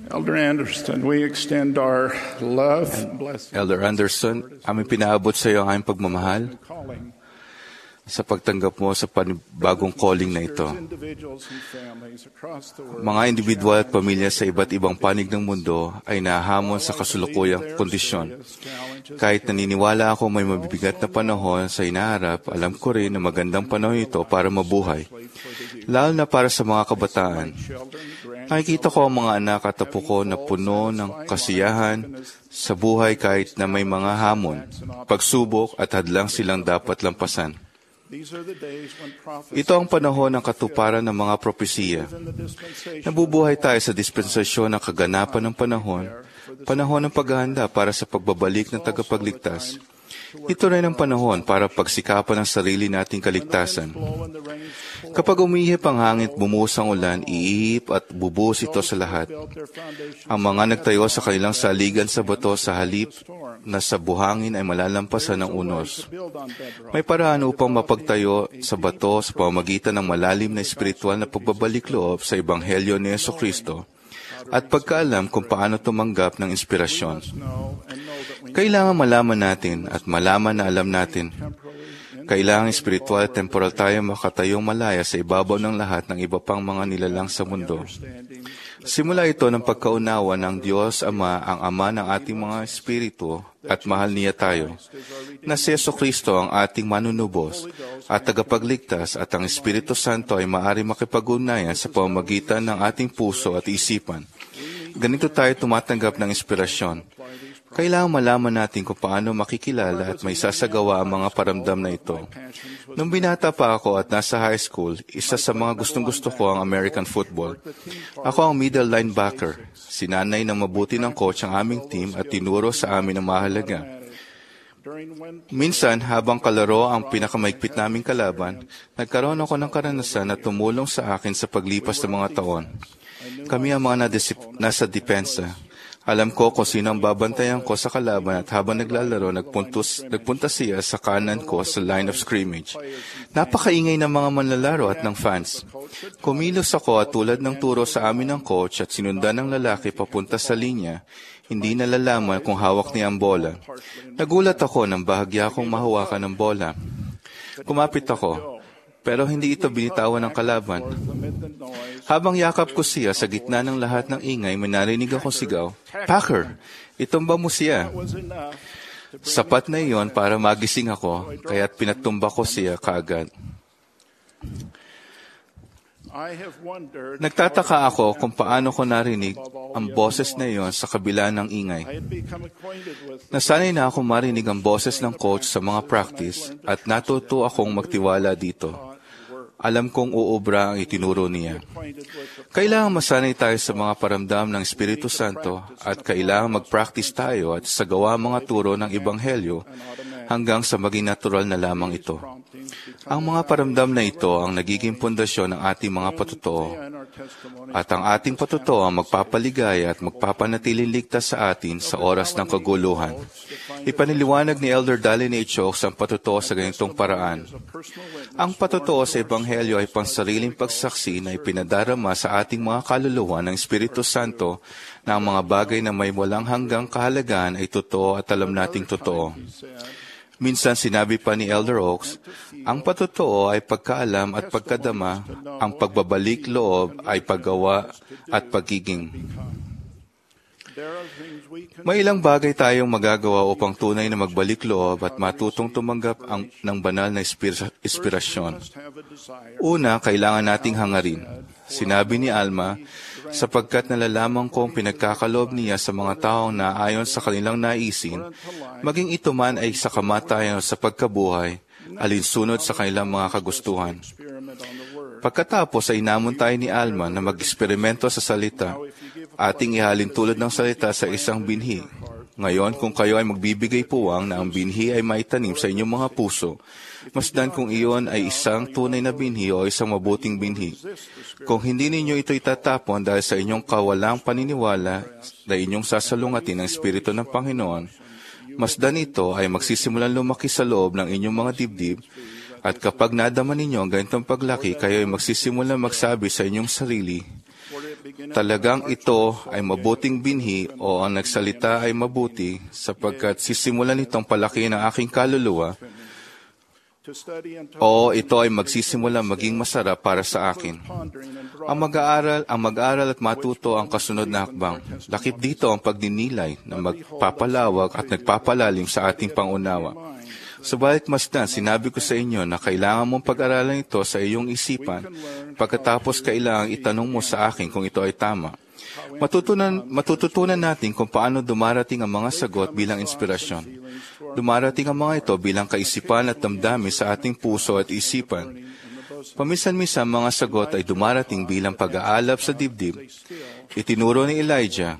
Elder Anderson, we extend our love and blessing Elder Anderson, aming pinaabot sa iyo ang aming pagmamahal calling sa pagtanggap mo sa panibagong calling na ito. individuals and families across the world. Mga individual at pamilya sa iba't ibang panig ng mundo ay nahahamon sa kasulukuyang kondisyon. Kahit naniniwala ako may mabibigat na panahon sa inaharap, alam ko rin na magandang panahon ito para mabuhay. Lalo na para sa mga kabataan. Nakikita ko ang mga anak at apo ko na puno ng kasiyahan sa buhay kahit na may mga hamon, pagsubok at hadlang silang dapat lampasan. Ito ang panahon ng katuparan ng mga propesiya. Nabubuhay tayo sa dispensasyon ng kaganapan ng panahon ng paghahanda para sa pagbabalik ng tagapagligtas. Ito rin ang panahon para pagsikapan ang sarili nating kaligtasan. Kapag umihip ang hangin at bumuhos ang ulan, iihip at bubuhos ito sa lahat. Ang mga nagtayo sa kanilang saligan sa bato sa halip na sa buhangin ay malalampasan ng unos. May paraan upang mapagtayo sa bato sa pamamagitan ng malalim na espiritual na pagbabalik loob sa Ebanghelyo ni Jesucristo at pagkaalam kung paano tumanggap ng inspirasyon. Kailangan malaman natin at malaman na alam natin. Kailangan espiritual at temporal tayo makatayong malaya sa ibabaw ng lahat ng iba pang mga nilalang sa mundo. Simula ito ng pagkaunawa ng Diyos Ama, ang Ama ng ating mga espiritu at mahal niya tayo, na si Jesucristo ang ating manunubos at tagapagligtas at ang Espiritu Santo ay maaari makipag-ugnayan sa pamamagitan ng ating puso at isipan. Ganito tayo tumatanggap ng inspirasyon. Kailangan malaman natin kung paano makikilala at may sasagawa ang mga paramdam na ito. Nung binata pa ako at nasa high school, isa sa mga gustong-gusto ko ang American football. Ako ang middle linebacker. Sinanay ng mabuti ng coach ang aming team at tinuro sa amin ang mahalaga. Minsan, habang kalaro ang pinakamaigpit naming kalaban, nagkaroon ako ng karanasan na tumulong sa akin sa paglipas ng mga taon. Kami ang mga nasa depensa. Alam ko kung sino ang babantayan ko sa kalaban at habang naglalaro, nagpunta siya sa kanan ko sa line of scrimmage. Napakaingay ng mga manlalaro at ng fans. Kumilos ako at tulad ng turo sa amin ng coach at sinundan ng lalaki papunta sa linya, hindi nalalaman kung hawak niya ang bola. Nagulat ako nang bahagya akong mahawakan ng bola. Kumapit ako. Pero hindi ito binitawan ng kalaban. Habang yakap ko siya sa gitna ng lahat ng ingay, may narinig akong sigaw, "Packer, itumba mo siya." Sapat na iyon para magising ako, kaya't pinatumba ko siya kaagad. Nagtataka ako kung paano ko narinig ang boses na iyon sa kabila ng ingay. Nasanay na akong marinig ang boses ng coach sa mga practice at natuto akong magtiwala dito. Alam kong uubra ang itinuro niya. Kailangan masanay tayo sa mga paramdam ng Espiritu Santo at kailangan mag-practice tayo at sagawa ang mga turo ng Ebanghelyo hanggang sa maging natural na lamang ito. Ang mga paramdam na ito ang nagiging pundasyon ng ating mga patotoo. At ang ating patotoo ang magpapaligaya at magpapanatiling ligtas sa atin sa oras ng kaguluhan. Ipaniliwanag ni Elder Dallin H. Oaks ang patotoo sa ganitong paraan. Ang patotoo sa Ebanghelyo ay pansariling pagsaksi na ipinadarama sa ating mga kaluluwa ng Espiritu Santo na ang mga bagay na may walang hanggang kahalagahan ay totoo at alam nating totoo. Minsan sinabi pa ni Elder Oaks, ang patotoo ay pagkaalam at pagkadama, ang pagbabalik loob ay paggawa at pagiging. May ilang bagay tayong magagawa upang tunay na magbalik loob at matutong tumanggap ng banal na inspirasyon. Una, kailangan nating hangarin. Sinabi ni Alma, sapagkat nalalaman kong pinagkakaloob niya sa mga taong na ayon sa kanilang naisin, maging ito man ay sa kamatayan o sa pagkabuhay, alinsunod sa kanilang mga kagustuhan. Pagkatapos ay inamon tayo ni Alma na mag-eksperimento sa salita, ating ihalin tulad ng salita sa isang binhi. Ngayon, kung kayo ay magbibigay puwang na ang binhi ay maitanim sa inyong mga puso, masdan kung iyon ay isang tunay na binhi o isang mabuting binhi. Kung hindi ninyo ito itatapon dahil sa inyong kawalang paniniwala na inyong sasalungatin ang Espiritu ng Panginoon, masdan ito ay magsisimulan lumaki sa loob ng inyong mga dibdib, at kapag nadama ninyo ang ganitong paglaki, kayo ay magsisimulan magsabi sa inyong sarili, Talagang ito ay mabuting binhi o ang nagsalita ay mabuti sapagkat sisimulan itong palaki ng aking kaluluwa o ito ay magsisimula maging masarap para sa akin. Ang mag-aaral at matuto ang kasunod na hakbang. Lakip dito ang pagdinilay na magpapalawak at nagpapalalim sa ating pangunawa. Subalit masdan, sinabi ko sa inyo na kailangan mong pag-aralan ito sa iyong isipan, pagkatapos kailangang itanong mo sa akin kung ito ay tama. Matututunan natin kung paano dumarating ang mga sagot bilang inspirasyon. Dumarating ang mga ito bilang kaisipan at damdamin sa ating puso at isipan. Paminsan-minsan mga sagot ay dumarating bilang pag-aalab sa dibdib. Itinuro ni Elijah,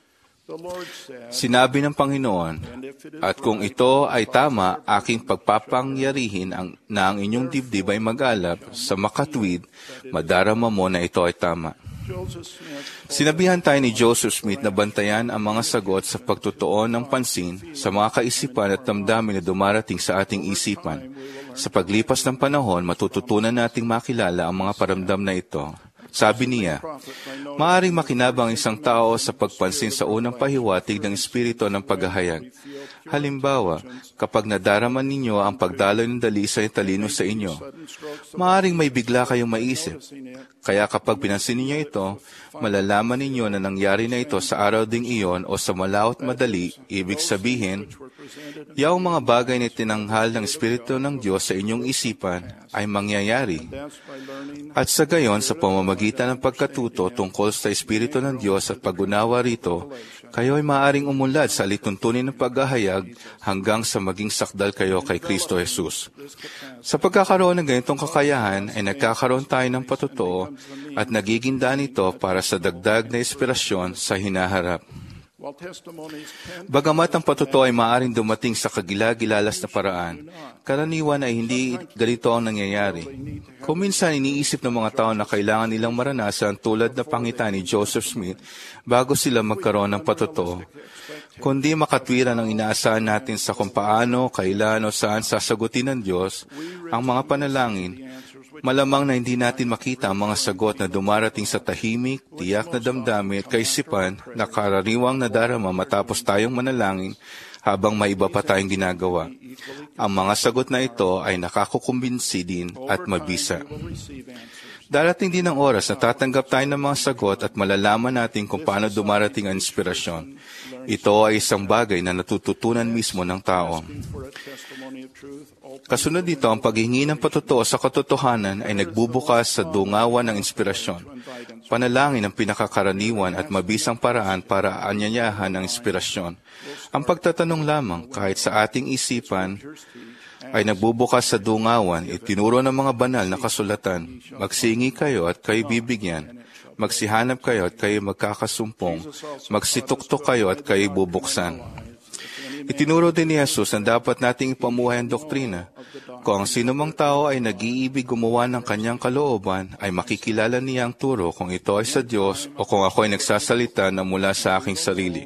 sinabi ng Panginoon, at kung ito ay tama, aking pagpapangyarihin na ang inyong dibdib ay mag-alab sa makatwid, madarama mo na ito ay tama. Sinabihan tayo ni Joseph Smith na bantayan ang mga sagot sa pagtutuon ng pansin sa mga kaisipan at damdamin na dumarating sa ating isipan. Sa paglipas ng panahon, matututunan nating makilala ang mga paramdam na ito. Sabi niya, maaring makinabang isang tao sa pagpansin sa unang pahiwatig ng espiritu ng paghahayag. Halimbawa, kapag nadaraman ninyo ang pagdaloy ng dalisay talino sa inyo, maaring may bigla kayong maisip. Kaya kapag pinansin ninyo ito, malalaman ninyo na nangyari na ito sa araw ding iyon o sa malaot madali, ibig sabihin, yaong mga bagay na tinanghal ng Espiritu ng Diyos sa inyong isipan ay mangyayari. At sa gayon, sa pamamagitan ng pagkatuto tungkol sa Espiritu ng Diyos at pag-unawa rito, kayo ay maaaring umunlad sa lituntunin ng paghahayag hanggang sa maging sakdal kayo kay Kristo Jesus. Sa pagkakaroon ng ganitong kakayahan ay nagkakaroon tayo ng patotoo at nagiging daan ito para sa dagdag na inspirasyon sa hinaharap. Bagamat ang patotoo ay maaaring dumating sa kagila-gilalas na paraan, karaniwan ay hindi ganito ang nangyayari. Kung minsan iniisip ng mga tao na kailangan nilang maranasan tulad na pangita ni Joseph Smith bago sila magkaroon ng patotoo, kundi makatwiran ang inaasahan natin sa kung paano, kailan o saan sasagutin ng Diyos ang mga panalangin, malamang na hindi natin makita ang mga sagot na dumarating sa tahimik, tiyak na damdamin at kaisipan na karaniwang nadarama matapos tayong manalangin habang may iba pa tayong ginagawa. Ang mga sagot na ito ay nakakukumbinsi din at mabisa. Darating din ang oras na tatanggap tayo ng mga sagot at malalaman natin kung paano dumarating ang inspirasyon. Ito ay isang bagay na natututunan mismo ng tao. Kasunod dito, ang paghingi ng patotoo sa katotohanan ay nagbubukas sa dungawan ng inspirasyon. Panalangin ang pinakakaraniwan at mabisang paraan para anyayahan ang inspirasyon. Ang pagtatanong lamang kahit sa ating isipan ay nagbubukas sa dungawan, itinuro ng mga banal na kasulatan. Magsingi kayo at kayo bibigyan. Magsihanap kayo at kayo magkakasumpong. Magsituktok kayo at kayo bubuksan. Itinuro din ni Jesus na dapat nating ipamuhay ang doktrina. Kung ang sinumang tao ay nag-iibig gumawa ng kanyang kalooban, ay makikilala niya ang turo kung ito ay sa Diyos o kung ako ay nagsasalita na mula sa aking sarili.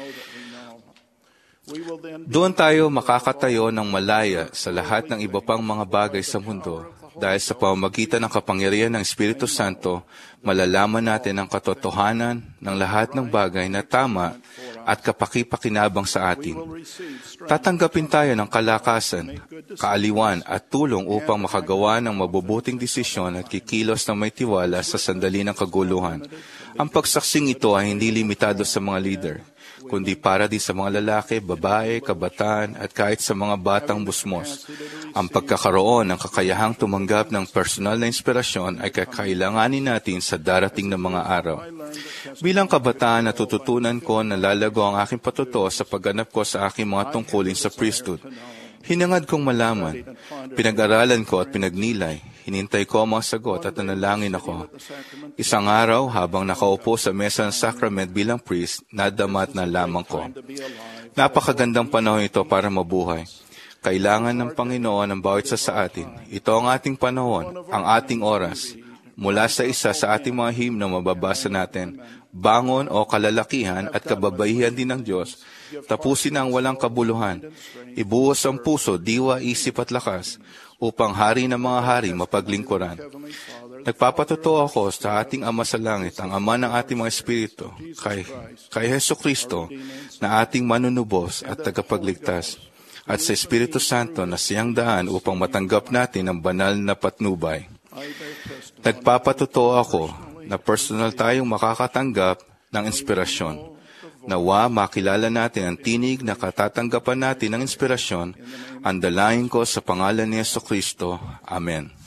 Doon tayo makakatayo ng malaya sa lahat ng iba pang mga bagay sa mundo. Dahil sa pamamagitan ng kapangyarihan ng Espiritu Santo, malalaman natin ang katotohanan ng lahat ng bagay na tama at kapaki-pakinabang sa atin. Tatanggapin tayo ng kalakasan, kaaliwan at tulong upang makagawa ng mabubuting desisyon at kikilos ng may tiwala sa sandali ng kaguluhan. Ang pagsaksing ito ay hindi limitado sa mga leader, kundi para din sa mga lalaki, babae, kabataan at kahit sa mga batang busmos. Ang pagkakaroon ng kakayahang tumanggap ng personal na inspirasyon ay kakailanganin natin sa darating na mga araw. Bilang kabataan, natututunan ko na lalago ang aking patotoo sa pagganap ko sa aking mga tungkulin sa priesthood. Hinangad kong malaman, pinag-aralan ko at pinagnilay, hinintay ko ang mga sagot at nanalangin ako. Isang araw, habang nakaupo sa mesa ng sacrament bilang priest, nadama at nalaman ko. Napakagandang panahon ito para mabuhay. Kailangan ng Panginoon ang bawat isa sa atin. Ito ang ating panahon, ang ating oras. Mula sa isa sa ating mga himno mababasa natin, bangon o kalalakihan at kababaihan din ng Diyos, tapusin ang walang kabuluhan, ibuhos ang puso, diwa, isip at lakas, upang hari ng mga hari mapaglingkuran. Nagpapatotoo ako sa ating Ama sa Langit, ang Ama ng ating mga espiritu, kay Hesukristo na ating manunubos at tagapagligtas, at sa Espiritu Santo na siyang daan upang matanggap natin ang banal na patnubay. Nagpapatotoo ako na personal tayong makakatanggap ng inspirasyon. Nawa makilala natin ang tinig na katatanggapan natin ng inspirasyon. Ang dalangin ko sa pangalan ni Jesucristo. Amen.